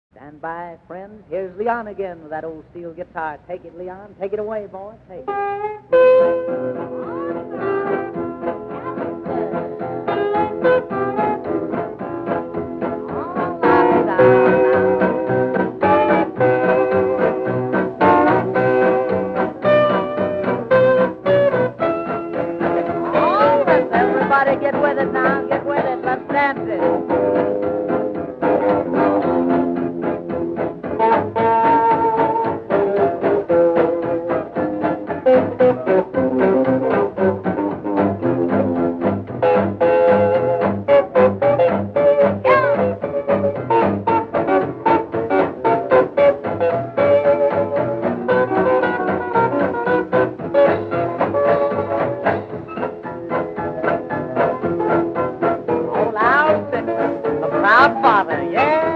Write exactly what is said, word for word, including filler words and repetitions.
Stand by, friends. Here's Leon again with that old steel guitar. Take it, Leon. Take it away, boy. Take it. Everybody get with it now. Get with it. Let's dance it. Proud father, yeah.